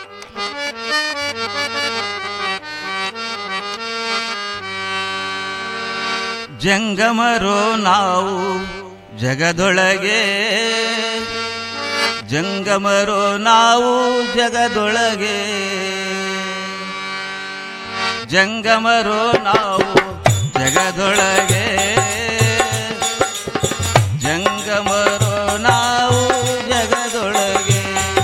ಜಂಗಮರೋ ನಾವು ಜಗದೊಳಗೆ, ಜಂಗಮರೋ ನಾವು ಜಗದೊಳಗೆ, ಜಂಗಮರೋ ನಾವು ಜಗದೊಳಗೆ, ಜಂಗಮರೋ ನಾವು ಜಗದೊಳಗೆ.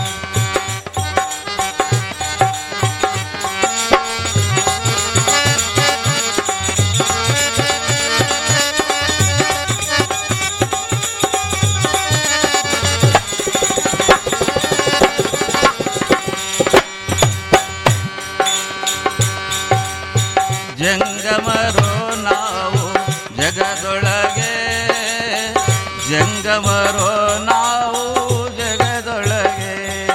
ಜಂಗಮರೋ ನಾವು ಜಗದೊಳಗೆ, ಜಂಗಮರೋ ನಾವು ಜಗದೊಳಗೆ.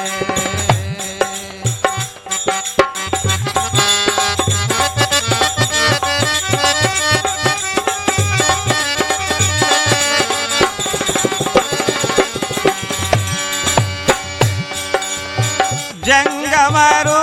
ಜಂಗಮರೋ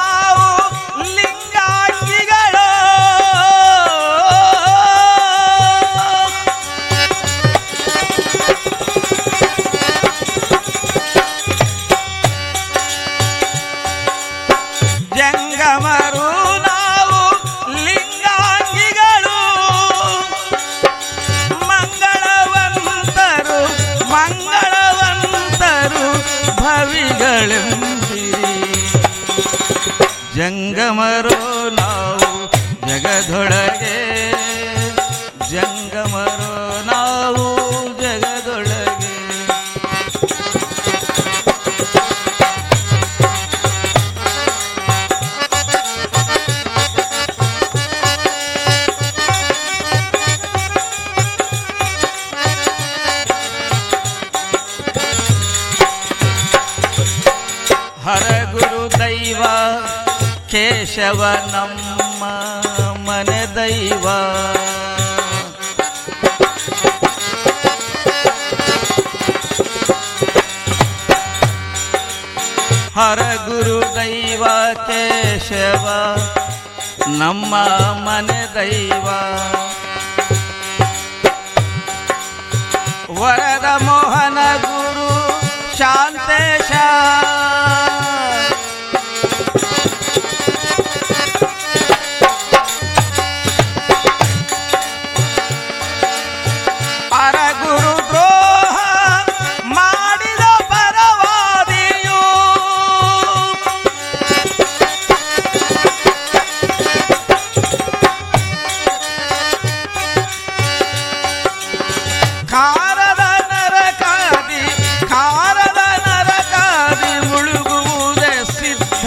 ಜಂಗಮರು ನಾವು ಲಿಂಗಾಂಗಿಗಳು, ಮಂಗಳವಂತರು ಮಂಗಳವಂತರು ಭವಿಗಳೆಂದಿರಿ. ಜಂಗಮರು ನಾವು ಜಗದೊಳಗೆ, ಜಂಗಮರು ನಾವು ಜಗದೊಳಗೆ. ಹರಗುರು ದೈವ ಕೇಶವ ನಮ್ಮ ಮನೆ ದೈವ, ಹರಗುರು ದೈವ ಕೇಶವ ನಮ್ಮ ಮನೆ ದೈವ. ವರದ ಮೋಹನ ಗುರು ಶಾಂತೇಶ, ಅರಗುರು ದ್ರೋಹ ಮಾಡಿದ ಪರವಾದಿಯು, ಖಾರದ ನರಕಾದಿ ಖಾರದ ನರಕಾದಿ ಮುಳುಗುವುದೇ ಸಿದ್ಧ.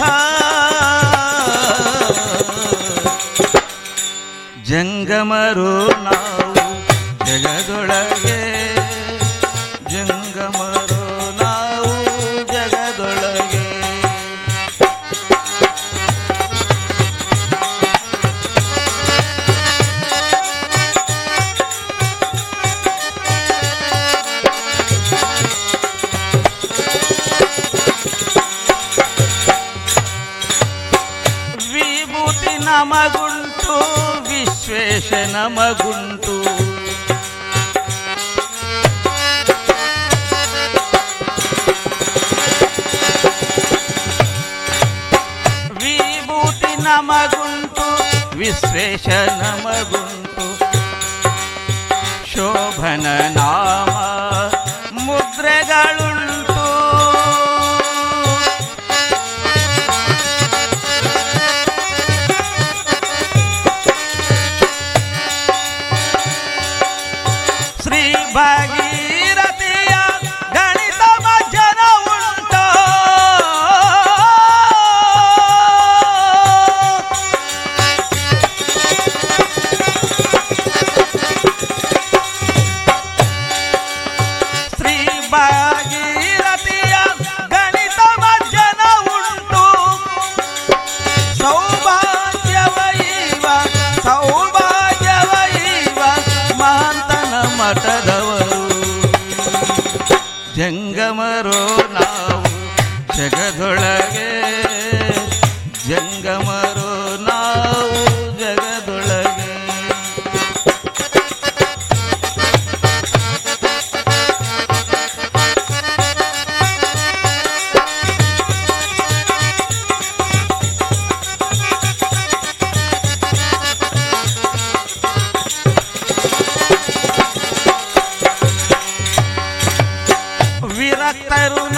ಜಂಗಮರು ನಾವು ಜಗದೊಳಗೆ, ಜಂಗಮರು ನಾವು ಜಗದೊಳಗೆ. ವಿಭೂತಿ ನಮಗುಂಟು ವಿಶ್ವೇಶ ನಮಗುಂಟು, ವಿಭೂತಿ ನಮಗುಂಟು ವಿಶ್ವೇಶ ನಮಗುಂಟು. ಶೋಭನ ನಾಮ ಮುದ್ರೆಗಳುಂಟು, ಶ್ರೀ ಭಾಗೀರಥಿಯ ಗಣಿತ ಮಜ್ಜನ ಉಂಟು, ಶ್ರೀ ಭಾಗೀರಥಿಯ ಗಣಿತ ಮಜ್ಜನ ಉಂಟು. ಸೌಭಾಗ್ಯವೈವ ಸೌಭಾಗ್ಯವೈವ ಮಹಾಂತನ ಮಠದವರು. ಜಂಗಮರೋ ನಾವು ಜಗದೊಳಗೆ,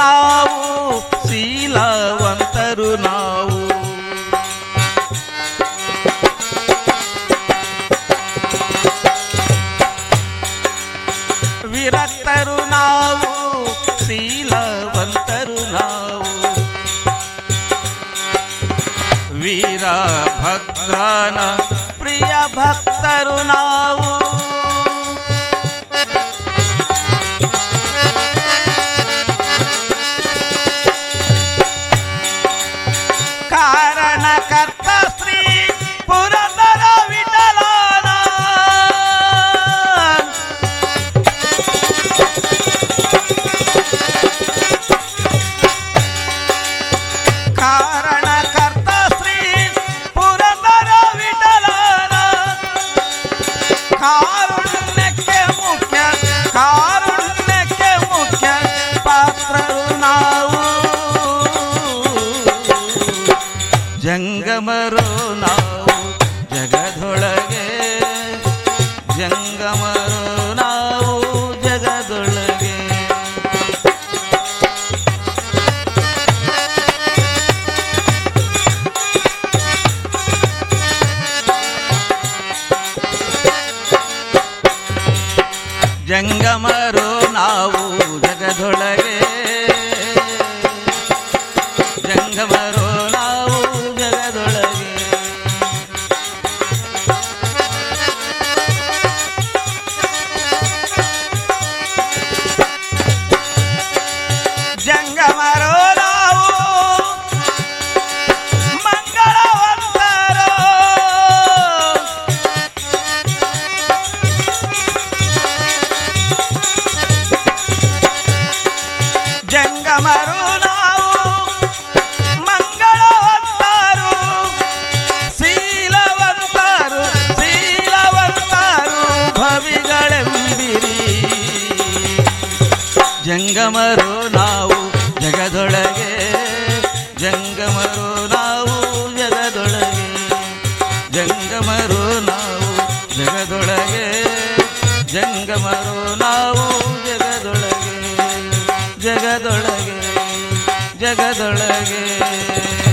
ನಾವು ಶೀಲವಂತರು ನಾವು ವಿರಕ್ತರು ನಾವು ಶೀಲವಂತರು ನಾವು ವೀರಭದ್ರನ ಪ್ರಿಯ ಭಕ್ತರು ನಾವು ಕಾರಣಕರ್ತ ಶ್ರೀ ಪುರಂದರ ವಿಠಲನ ಕಾರಣಕರ್ತ ಶ್ರೀ ಪುರಂದರ ವಿಠಲನ ಕಾರುಣ್ಯಕ್ಕೆ ಮುಖ್ಯ ಪಾತ್ರರು ನಾವು ಜಂಗಮರು ನಾವು ಜಗದೊಳಗೆ ಜಂಗಮರು ನಾವು ಜಗದೊಳಗೆ ಜಂಗಮರು ನಾವು ಜಗದೊಳಗೆ ಜಂಗಮರು ನಾವು ಜಗದೊಳಗೆ ಜಂಗಮರು ನಾವು ಮಂಗಳವಂತರು ಜಂಗಮರು ನಾವು ಮಂಗಳವಂತರು ಶೀಲವಂತರು ಭವಿಗಳೆಂಬಿರಿ ಜಂಗಮರು ನಾವು ಜಗದೊಳಗೆ ಜಂಗಮರು ನಾವು ಜಗದೊಳಗೆ ಜಂಗಮರು ನಾವು ಜಗದೊಳಗೆ ಜಂಗಮರು ನಾವು ಜಗದೊಳಗೆ ಜಗದೊಳಗೆ ಜಗದೊಳಗೆ